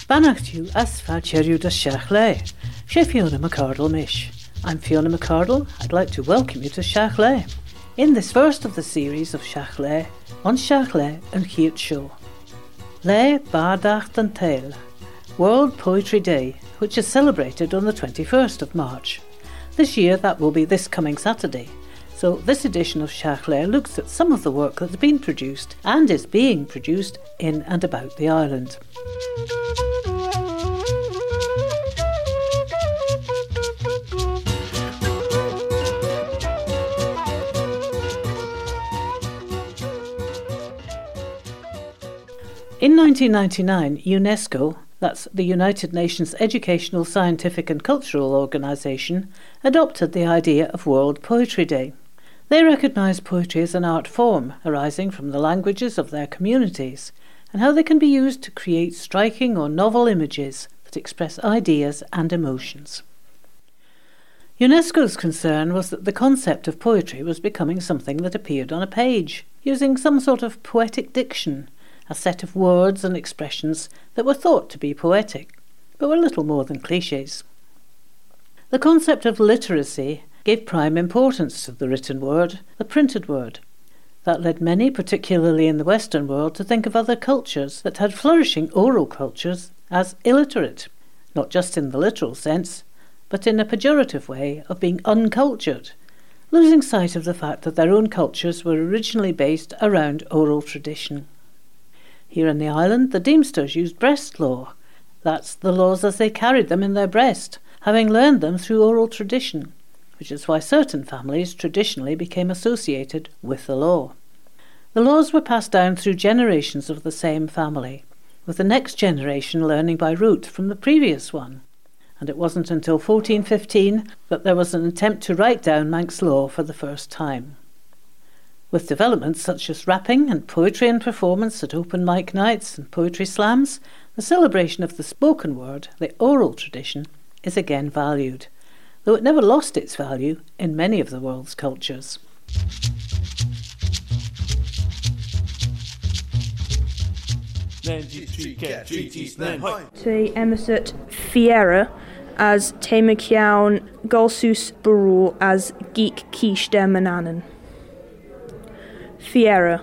Bannacht you as Falcheriu da Shachley. She Fiona McCardle Mish. I'm Fiona McCardle. I'd like to welcome you to Shachley. In this first of the series of Shachley, on Shachley and Heart Show. Le Bardacht and Tail, World Poetry Day, which is celebrated on the 21st of March. This year that will be this coming Saturday. So this edition of Shachley looks at some of the work that's been produced and is being produced in and about the island. In 1999, UNESCO, that's the United Nations Educational, Scientific and Cultural Organisation, adopted the idea of World Poetry Day. They recognise poetry as an art form arising from the languages of their communities and how they can be used to create striking or novel images that express ideas and emotions. UNESCO's concern was that the concept of poetry was becoming something that appeared on a page, using some sort of poetic diction, a set of words and expressions that were thought to be poetic, but were little more than clichés. The concept of literacy gave prime importance to the written word, the printed word. That led many, particularly in the Western world, to think of other cultures that had flourishing oral cultures as illiterate, not just in the literal sense, but in a pejorative way of being uncultured, losing sight of the fact that their own cultures were originally based around oral tradition. Here in the island, the Deemsters used breast law. That's the laws as they carried them in their breast, having learned them through oral tradition, which is why certain families traditionally became associated with the law. The laws were passed down through generations of the same family, with the next generation learning by rote from the previous one. And it wasn't until 1415 that there was an attempt to write down Manx law for the first time. With developments such as rapping and poetry and performance at open mic nights and poetry slams, the celebration of the spoken word, the oral tradition, is again valued, though it never lost its value in many of the world's cultures. Te emisut Fiera as te Maciaun Golsus Baru as Geek Kish de Mananan. Fiera.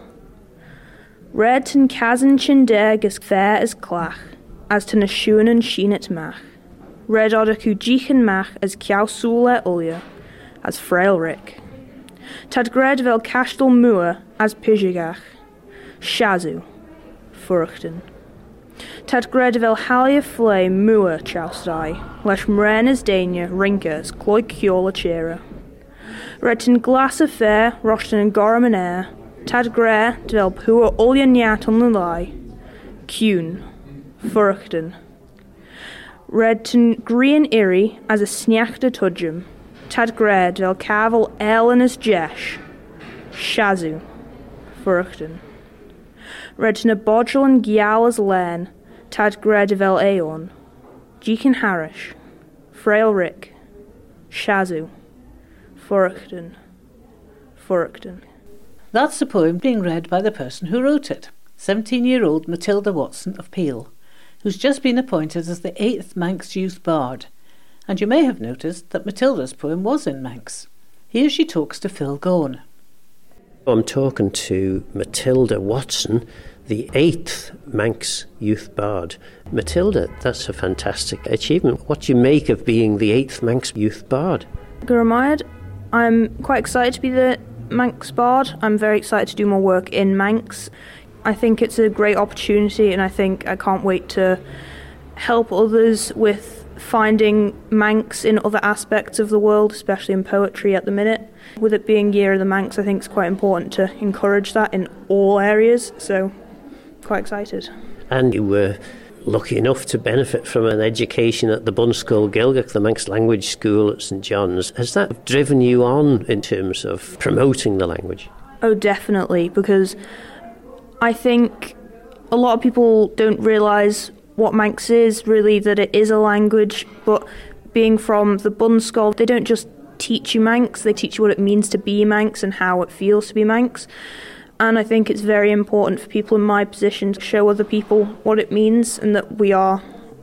Red ten Kazan Chindeg as fair as Clach, as ten Ashuan and Sheenet Mach. Red Odaku Jeechan Mach as Kiausula Ulya, as Frail Rick. Tad Gred vel Castel Mua as Pijigach. Shazu. Furchten. Tad Gred vel Halia Flay Mua Chaustai, lesh Mren as Dania Rinka as Cloy Kiola Chera. Red ten Glass of Fair, Roshton and Gorman Air. Tad Gre vel Pua Ulya Nyat on Lulai. Kuhn. Furchten. Red ten Green Iri as a Sniachta Tudjum. Tad Gre vel Caval Ellen as Jesh. Shazu. Furchten. Red ten a Bodgel and Gial as Len. Tad Gre vel Aeon. Jeekin Harish. Frail Rick. Shazu. Furchten. Furchten. That's a poem being read by the person who wrote it, 17-year-old Matilda Watson of Peel, who's just been appointed as the 8th Manx Youth Bard. And you may have noticed that Matilda's poem was in Manx. Here she talks to Phil Gone. I'm talking to Matilda Watson, the 8th Manx Youth Bard. Matilda, that's a fantastic achievement. What do you make of being the 8th Manx Youth Bard? Guramayad, I'm quite excited to be the Manx Bard. I'm very excited to do more work in Manx. I think it's a great opportunity, and I can't wait to help others with finding Manx in other aspects of the world, especially in poetry at the minute. With it being Year of the Manx, I think it's quite important to encourage that in all areas, so quite excited. And you were lucky enough to benefit from an education at the Bunskull Gilgach, the Manx Language School at St John's. Has that driven you on in terms of promoting the language? Oh, definitely, because I think a lot of people don't realise what Manx is, really, that it is a language, but being from the Bunskull, they don't just teach you Manx, they teach you what it means to be Manx and how it feels to be Manx. And I think it's very important for people in my position to show other people what it means and that we are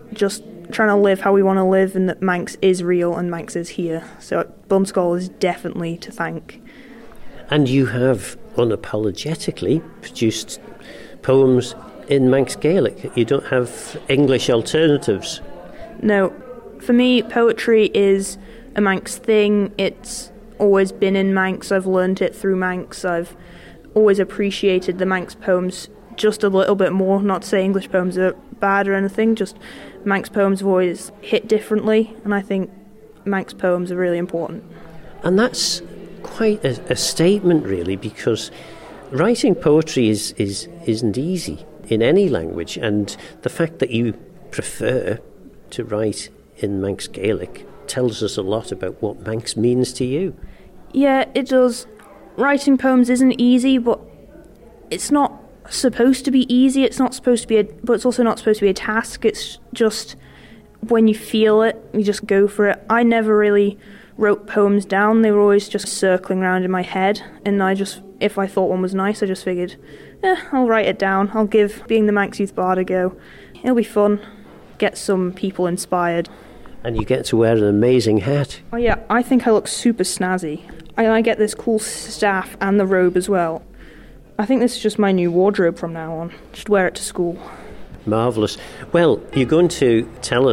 just trying to live how we want to live, and that Manx is real and Manx is here. So Bunscoil is definitely to thank. And you have unapologetically produced poems in Manx Gaelic. You don't have English alternatives. No. For me, poetry is a Manx thing. It's always been in Manx. I've learned it through Manx. I've always appreciated the Manx poems just a little bit more. Not to say English poems are bad or anything, just Manx poems have always hit differently, and I think Manx poems are really important. And that's quite a statement, really, because writing poetry isn't easy in any language, and the fact that you prefer to write in Manx Gaelic tells us a lot about what Manx means to you. Yeah, it does. Writing poems isn't easy, but it's not supposed to be easy. It's not supposed to be but it's also not supposed to be a task. It's just when you feel it, you just go for it. I never really wrote poems down. They were always just circling around in my head, and if I thought one was nice, I just figured, I'll write it down. I'll give being the Manx Youth Bard a go. It'll be fun. Get some people inspired. And you get to wear an amazing hat. Oh yeah, I think I look super snazzy. I get this cool staff and the robe as well. I think this is just my new wardrobe from now on. Just wear it to school. Marvellous. Well, you're going to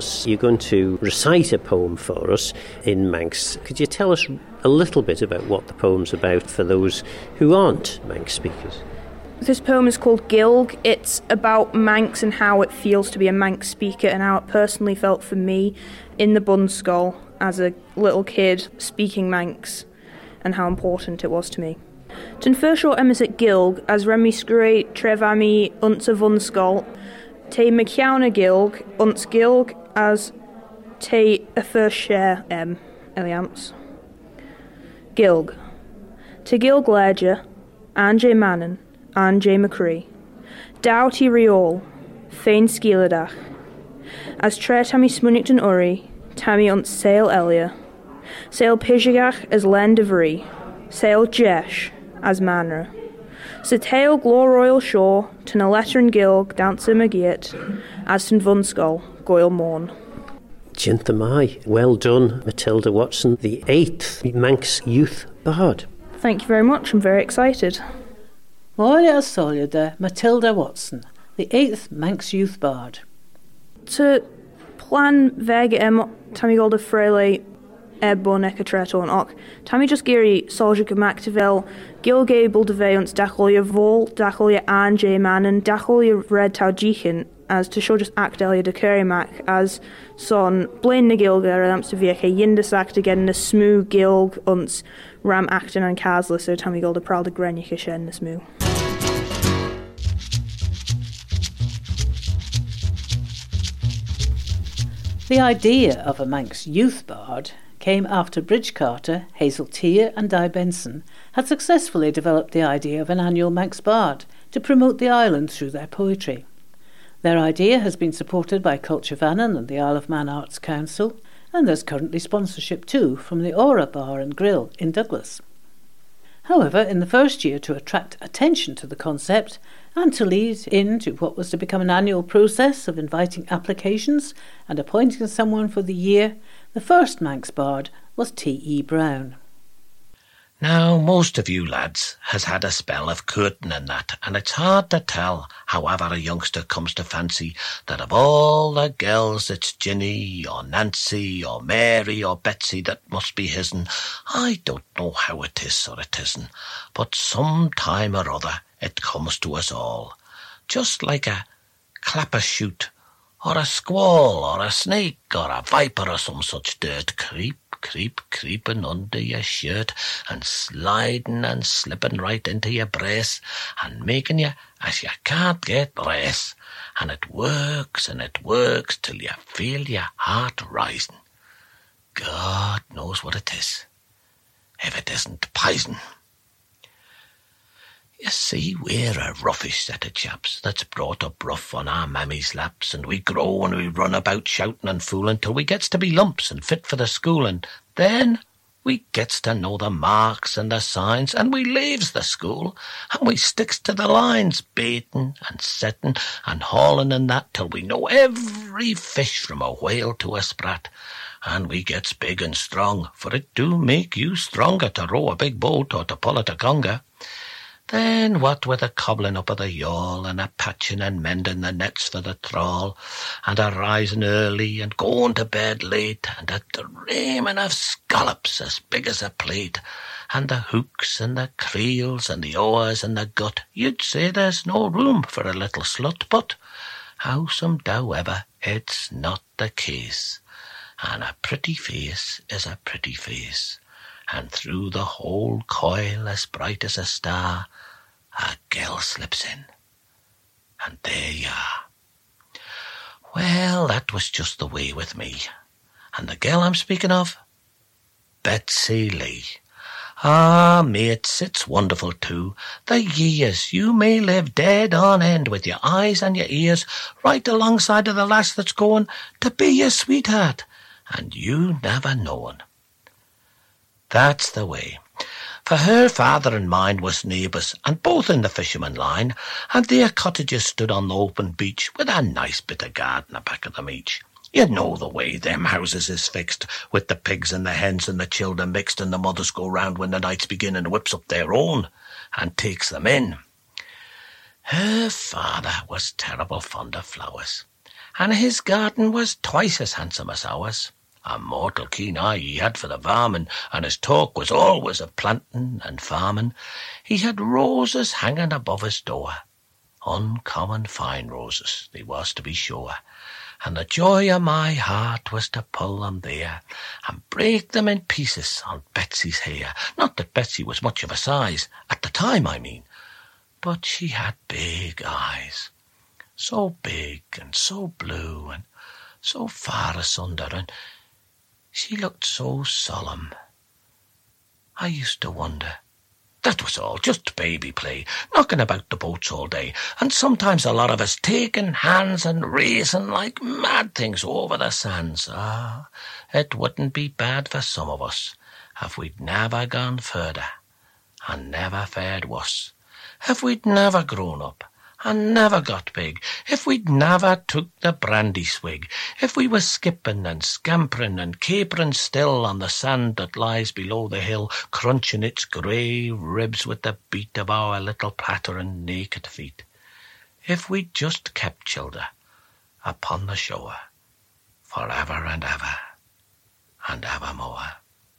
recite a poem for us in Manx. Could you tell us a little bit about what the poem's about for those who aren't Manx speakers? This poem is called Gilg. It's about Manx and how it feels to be a Manx speaker, and how it personally felt for me in the Bunscoil as a little kid speaking Manx, and how important it was to me. Tyn Fershaw emisit Gilg as Remy Scree Trevami Unts a Bunscoil, te McKeowna Gilg, Unts Gilg as te a first share Eliamps. Gilg. Te Gilg Ledger, Anjay Mannon, Anjay McCree. Doughty Riol, Fain Skeeladach. As tre Tammy Smunington Uri, Tammy Unt Sail Elia. Sail Pijagach as Len Devry. Sail Jesh as Manra. Sa tail Glor Royal Shore, Tyn a Lettern Gilg, Dancer Magiet, as Tyn Bunscoil, Goyle Morn. Jinthamai. Well done, Matilda Watson, the 8th Manx Youth Bard. Thank you very much, I'm very excited. Moria Solida, Matilda Watson, the 8th Manx Youth Bard. To plan vega Tammy Golda Frele Bon Ecatreto and Och, Tammy just Giri Soldier Mactavel, Gil Gable de Veons, Dacholia Vol, Dacholia Anjay Mannon, Dacholia Red Taujichin, as to show just Actelia de Currymac, as son Blaine Nagilga, and Amps to Vieke Yindas act again, the Smoo Gilg, Unts, Ram Acton and Casla, so Tammy Golda Pral de Grenyica Shen the Smoo. The idea of a Manx Youth Bard came after Bridge Carter, Hazel Tear and Di Benson had successfully developed the idea of an annual Manx Bard to promote the island through their poetry. Their idea has been supported by Culture Vannon and the Isle of Man Arts Council, and there's currently sponsorship too from the Aura Bar and Grill in Douglas. However, in the first year, to attract attention to the concept and to lead into what was to become an annual process of inviting applications and appointing someone for the year, the first Manx Bard was T.E. Brown. Now, most of you lads has had a spell of courting and that, and it's hard to tell, however a youngster comes to fancy, that of all the girls it's Ginny or Nancy or Mary or Betsy that must be his'n. I don't know how it is or it isn't, but some time or other it comes to us all, just like a clapper-shoot, or a squall, or a snake, or a viper, or some such dirt creeping under your shirt, and sliding and slipping right into your brace, and making you as you can't get brace, and it works till you feel your heart rising. God knows what it is, if it isn't poison. You see, we're a roughish set of chaps that's brought up rough on our mammy's laps, and we grow and we run about shouting and fooling till we gets to be lumps and fit for the school, and then We gets to know the marks and the signs, and we leaves the school, and we sticks to the lines, baiting and setting and hauling and that, till we know every fish from a whale to a sprat. And we gets big and strong, for it do make you stronger to row a big boat or to pull at a conger. Then what with a cobbling up of the yawl, and a patching and mending the nets for the trawl, and a rising early and going to bed late, and a dreaming of scallops as big as a plate, and the hooks and the creels and the oars and the gut, you'd say there's no room for a little slut, but howsomedever it's not the case, and a pretty face is a pretty face. And through the whole coil, as bright as a star, a girl slips in. And there you are. Well, that was just the way with me. And the girl I'm speaking of? Betsy Lee. Ah, mates, it's wonderful too. The years you may live dead on end with your eyes and your ears right alongside of the lass that's going to be your sweetheart, and you never knowing. That's the way. For her father and mine was neighbours, and both in the fisherman line, and their cottages stood on the open beach, with a nice bit of garden aback of them each. You know the way them houses is fixed, with the pigs and the hens and the children mixed, and the mothers go round when the nights begin and whips up their own, and takes them in. Her father was terrible fond of flowers, and his garden was twice as handsome as ours. A mortal keen eye he had for the varmin, and his talk was always of planting and farming. He had roses hanging above his door, uncommon fine roses they was, to be sure, and the joy of my heart was to pull them there and break them in pieces on Betsy's hair. Not that Betsy was much of a size, at the time I mean, but she had big eyes, so big and so blue and so far asunder, and she looked so solemn. I used to wonder. That was all, just baby play, knocking about the boats all day, and sometimes a lot of us taking hands and racing like mad things over the sands. Ah, it wouldn't be bad for some of us if we'd never gone further and never fared worse, if we'd never grown up and never got big, if we'd never took the brandy swig, if we were skipping and scampering and capering still on the sand that lies below the hill, crunching its grey ribs with the beat of our little pattering naked feet, if we'd just kept childer upon the shore for ever and ever and evermore.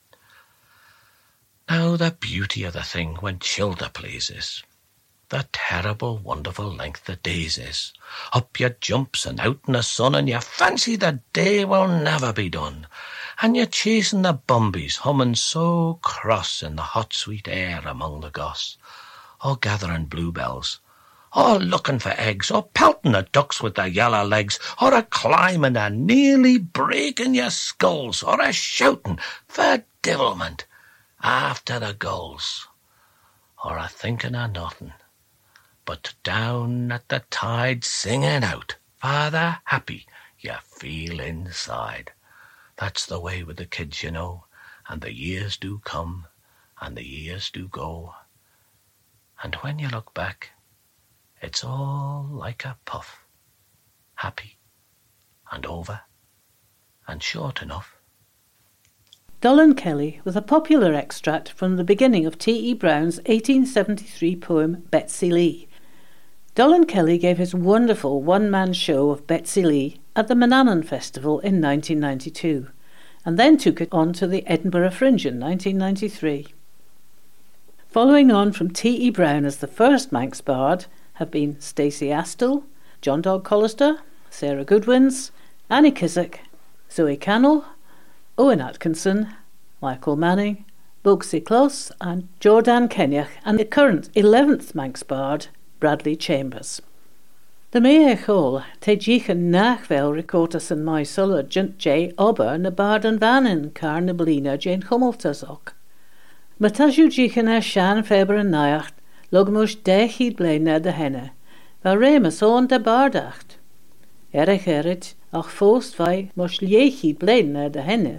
Now the beauty of the thing when childer plays is the terrible, wonderful length of days is. Up you jumps and out in the sun, and you fancy the day will never be done. And you're chasing the bumbies, humming so cross in the hot sweet air among the goss, or gathering bluebells, or looking for eggs, or pelting the ducks with their yellow legs, or a climbing and nearly breaking your skulls, or a shouting for devilment after the gulls, or a thinking of nothing but down at the tide singing out for the happy you feel inside. That's the way with the kids, you know, and the years do come and the years do go, and when you look back, it's all like a puff, happy and over and short enough. Dollan Kelly was a popular extract from the beginning of T.E. Brown's 1873 poem Betsy Lee. Dollan Kelly gave his wonderful one-man show of Betsy Lee at the Manannan Festival in 1992, and then took it on to the Edinburgh Fringe in 1993. Following on from T.E. Brown as the first Manx bard have been Stacey Astill, John Dog Collister, Sarah Goodwins, Annie Kissack, Zoe Cannell, Owen Atkinson, Michael Manning, Bogsy Closs and Jordan Kenyach, and the current 11th Manx bard, Bradley Chambers. The Mea Chol, te jichen nachvel recortas en mai sulla junt J. Ober na barden vanen car na blina Jane Hummeltas ook. Mataju jichen shan feber en nacht, logmus dechid blei na de henne, waar remus on de bardacht. Erich ach foost vai mos liechid blei na de henne,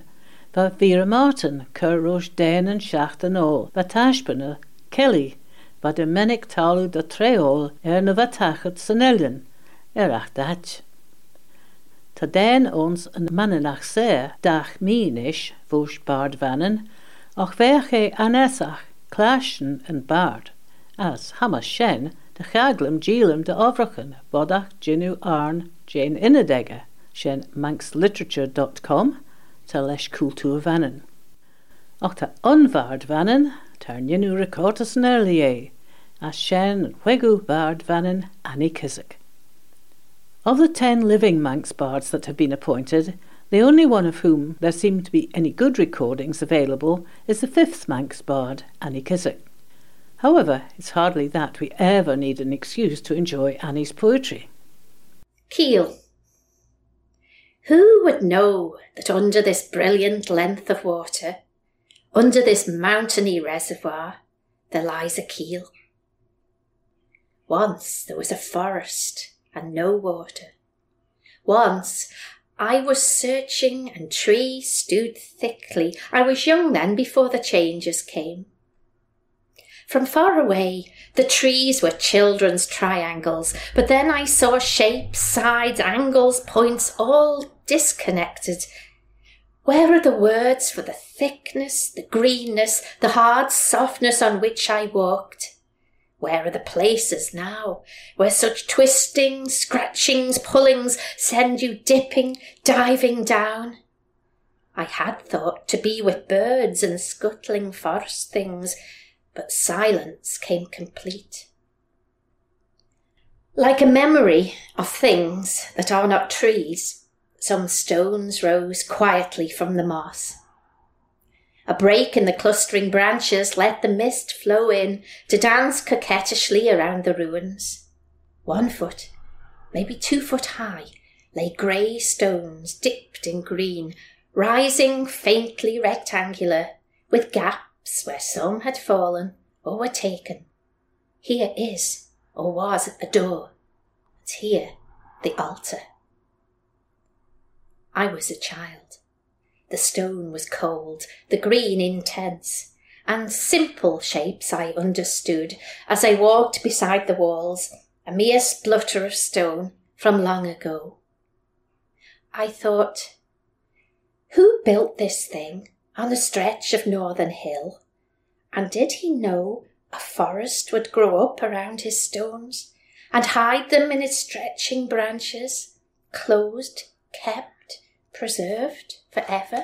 va Vera Martin, cur roos dain and shacht and all, va tashpana, Kelly, va Dominic talu de treol na va tachet sanellen, ach dat. Ta dain ons een mannenach zeer, dag mienisch, voos baard vannen, och verge anesach, clashen en baard, as hammer shen, de chaglum geelum de ovrachen, bodach ginu arn, Jane Innedegger, shen manxliterature.com, ta lesh cultuur vannen. Och ta onvaard vannen, tar ninu recortus nerlier, as shen wegu vaard vannen Annie Kissack. Of the 10 living Manx bards that have been appointed, the only one of whom there seem to be any good recordings available is the 5th Manx bard, Annie Kissack. However, it's hardly that we ever need an excuse to enjoy Annie's poetry. Keel. Who would know that under this brilliant length of water, under this mountainy reservoir, there lies a keel? Once there was a forest and no water. Once I was searching and trees stood thickly. I was young then before the changes came. From far away the trees were children's triangles, but then I saw shapes, sides, angles, points, all disconnected. Where are the words for the thickness, the greenness, the hard softness on which I walked? Where are the places now where such twistings, scratchings, pullings send you dipping, diving down? I had thought to be with birds and scuttling forest things, but silence came complete. Like a memory of things that are not trees, some stones rose quietly from the moss. A break in the clustering branches let the mist flow in to dance coquettishly around the ruins. 1 foot, maybe 2 foot high, lay grey stones dipped in green, rising faintly rectangular, with gaps where some had fallen or were taken. Here is, or was, a door, and here the altar. I was a child. The stone was cold, the green intense, and simple shapes I understood as I walked beside the walls, a mere splutter of stone from long ago. I thought, who built this thing on a stretch of northern hill? And did he know a forest would grow up around his stones and hide them in its stretching branches, closed, kept, preserved forever?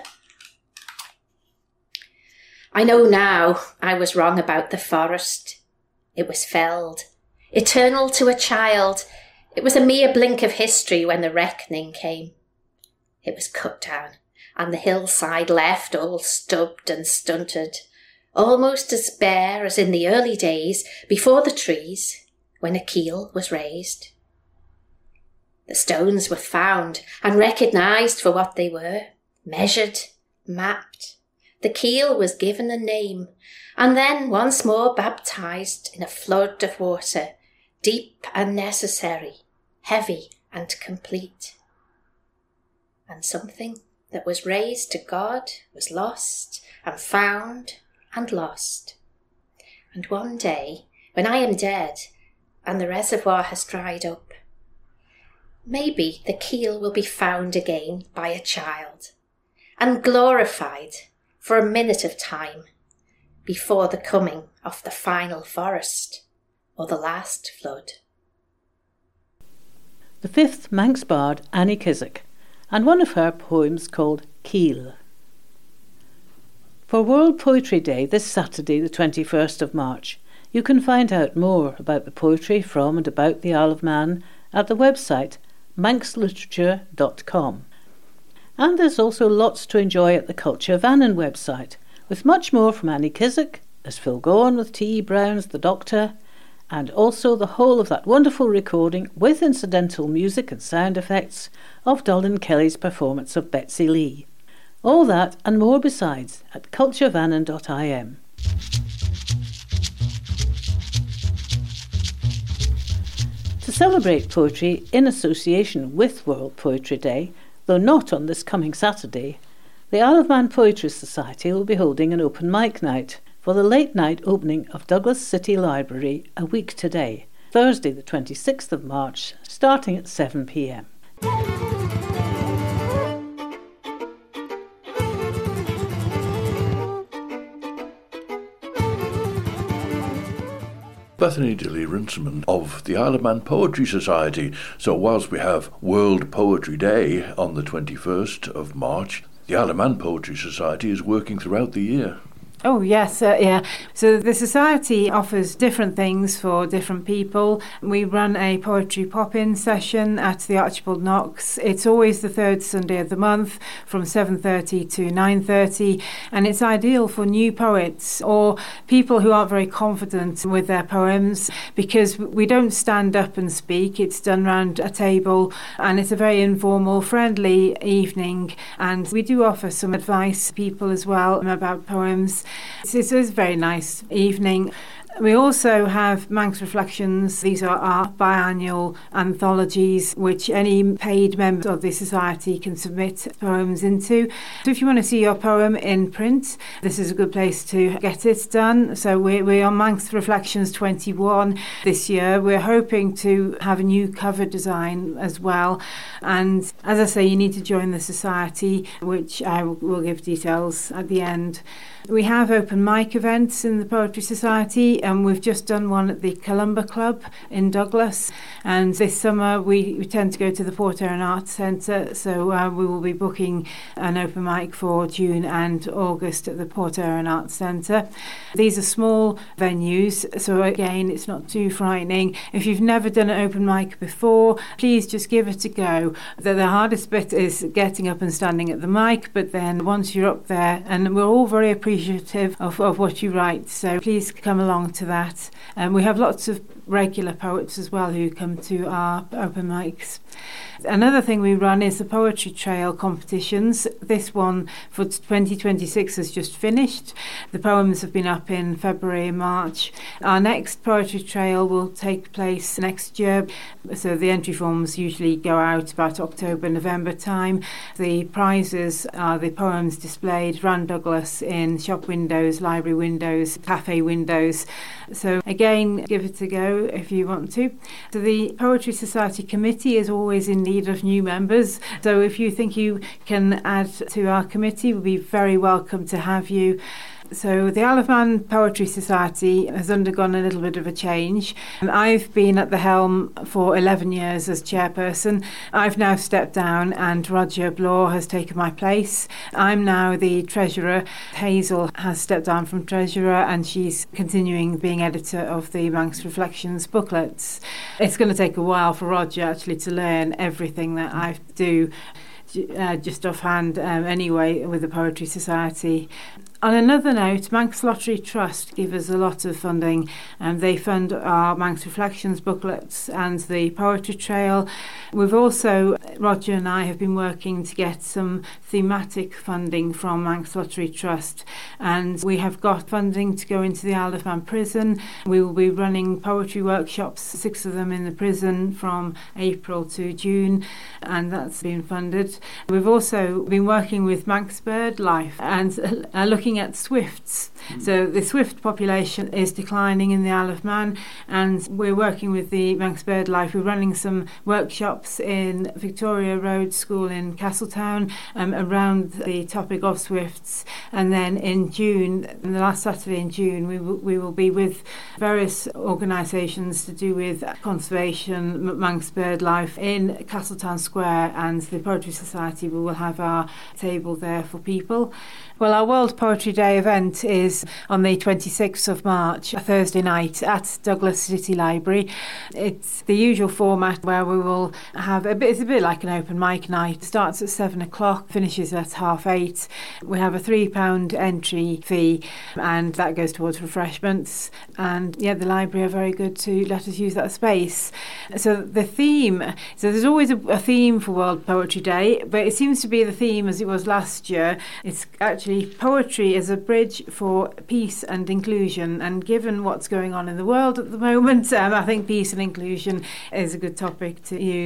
I know now I was wrong about the forest. It was felled, eternal to a child. It was a mere blink of history when the reckoning came. It was cut down, and the hillside left all stubbed and stunted, almost as bare as in the early days before the trees, when a keel was raised. The stones were found and recognised for what they were, measured, mapped. The keel was given a name, and then once more baptised in a flood of water, deep and necessary, heavy and complete. And something that was raised to God was lost and found and lost. And one day, when I am dead and the reservoir has dried up, maybe the keel will be found again by a child and glorified for a minute of time before the coming of the final forest or the last flood. The 5th Manx bard, Annie Kissack, and one of her poems called Keel. For World Poetry Day this Saturday, the 21st of March, you can find out more about the poetry from and about the Isle of Man at the website manxliterature.com. And there's also lots to enjoy at the Culture Vannin website, with much more from Annie Kissack, as Phil Gorn with T.E. Brown's The Doctor, and also the whole of that wonderful recording with incidental music and sound effects of Dolan Kelly's performance of Betsy Lee. All that and more besides at culturevannin.im. To celebrate poetry in association with World Poetry Day, though not on this coming Saturday, The Isle of Man Poetry Society will be holding an open mic night for the late night opening of Douglas City Library a week today, Thursday the 26th of March, starting at 7 p.m. Bethany Dilly-Rinceman of the Isle of Man Poetry Society. So whilst we have World Poetry Day on the 21st of March, the Isle of Man Poetry Society is working throughout the year. Oh, yes, yeah. So the Society offers different things for different people. We run a poetry pop-in session at the Archibald Knox. It's always the third Sunday of the month from 7:30 to 9:30, and it's ideal for new poets or people who aren't very confident with their poems, because we don't stand up and speak. It's done round a table, and it's a very informal, friendly evening, and we do offer some advice to people as well about poems. It's a very nice evening. We also have Manx Reflections. These are our biannual anthologies which any paid member of the Society can submit poems into. So if you want to see your poem in print, this is a good place to get it done. So we're on Manx Reflections 21 this year. We're hoping to have a new cover design as well. And as I say, you need to join the Society, which I will give details at the end. We have open mic events in the Poetry Society, and we've just done one at the Columba Club in Douglas. And this summer we tend to go to the Port Erin Arts Centre, so we will be booking an open mic for June and August at the Port Erin Arts Centre. These are small venues, so again, it's not too frightening. If you've never done an open mic before, please just give it a go. The hardest bit is getting up and standing at the mic, but then once you're up there, and we're all very appreciative of what you write, so please come along to that. And we have lots of regular poets as well who come to our open mics. Another thing we run is the Poetry Trail competitions. This one for 2026 has just finished. The poems have been up in February and March. Our next Poetry Trail will take place next year, so the entry forms usually go out about October, November time. The prizes are the poems displayed around Douglas in shop windows, library windows, cafe windows. So again, give it a go if you want to. So the Poetry Society Committee is always in need of new members. So if you think you can add to our committee, we'll be very welcome to have you. So the Isle of Man Poetry Society has undergone a little bit of a change. I've been at the helm for 11 years as chairperson. I've now stepped down and Roger Blore has taken my place. I'm now the treasurer. Hazel has stepped down from treasurer and she's continuing being editor of the Manx Reflections booklets. It's going to take a while for Roger actually to learn everything that I do. Just offhand anyway with the Poetry Society. On another note, Manx Lottery Trust give us a lot of funding, and they fund our Manx Reflections booklets and the Poetry Trail. We've also, Roger and I have been working to get some thematic funding from Manx Lottery Trust, and we have got funding to go into the Isle of Man prison. We will be running poetry workshops, 6 of them in the prison from April to June, and that's been funded. We've also been working with Manx Bird Life and looking at swifts. So the swift population is declining in the Isle of Man, and we're working with the Manx Bird Life. We're running some workshops in Victoria Road School in Castletown around the topic of swifts, and then in June, the last Saturday in June, we will be with various organisations to do with conservation, Manx Bird Life in Castletown Square, and the Poetry Society. We will have our table there for people. Well, our World Poetry Day event is on the 26th of March, a Thursday night at Douglas City Library. It's the usual format where we will have it's a bit like an open mic night. It starts at 7 o'clock, finishes at 8:30. We have a £3 entry fee, and that goes towards refreshments. And yeah, the library are very good to let us use that space. So the theme, so there's always a theme for World Poetry Day, but it seems to be the theme as it was last year. It's actually poetry is a bridge for peace and inclusion, and given what's going on in the world at the moment, I think peace and inclusion is a good topic to use.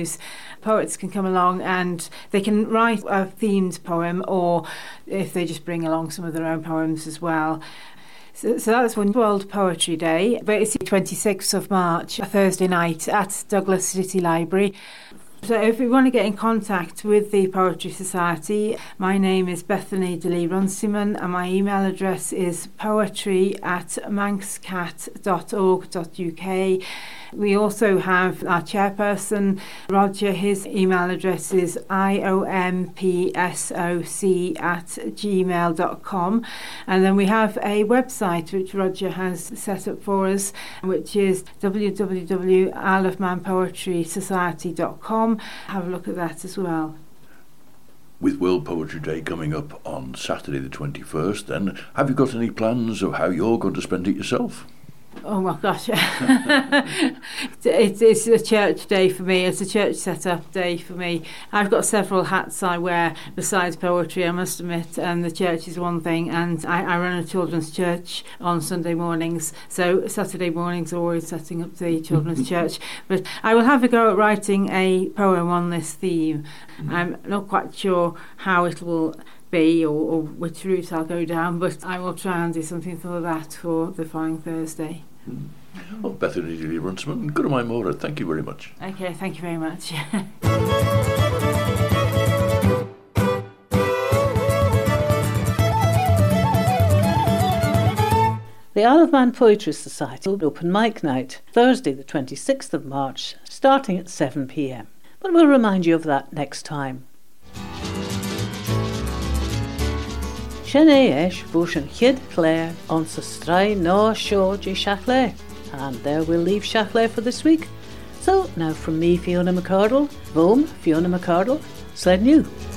venues. Poets can come along and they can write a themed poem, or if they just bring along some of their own poems as well. So that's one World Poetry Day, but it's the 26th of March, a Thursday night at Douglas City Library. So if you want to get in contact with the Poetry Society, my name is Bethany DeLee Runciman and my email address is poetry@manxcat.org.uk. We also have our chairperson, Roger. His email address is iompsoc@gmail.com. And then we have a website which Roger has set up for us, which is www.isleofmanpoetrysociety.com. Have a look at that as well. With World Poetry Day coming up on Saturday the 21st, then, have you got any plans of how you're going to spend it yourself? Oh my gosh. It's a church day for me. It's a church set-up day for me. I've got several hats I wear besides poetry, I must admit, and the church is one thing, and I run a children's church on Sunday mornings, so Saturday mornings are always setting up the children's church. But I will have a go at writing a poem on this theme. I'm not quite sure how it will be or which route I'll go down, but I will try and do something for that for the following Thursday. Oh, Bethany DeLee Runciman, good my Mora, thank you very much. Okay, thank you very much. The Isle of Man Poetry Society will open mic night, Thursday the 26th of March, starting at 7 p.m. But we'll remind you of that next time. Sineesh Bhushan Chid Clare on Sastrai No Shoji Shachley. And there we'll leave Shachley for this week. So now from me, Fiona McCardle, Vom, Fiona McCardle, Sled New.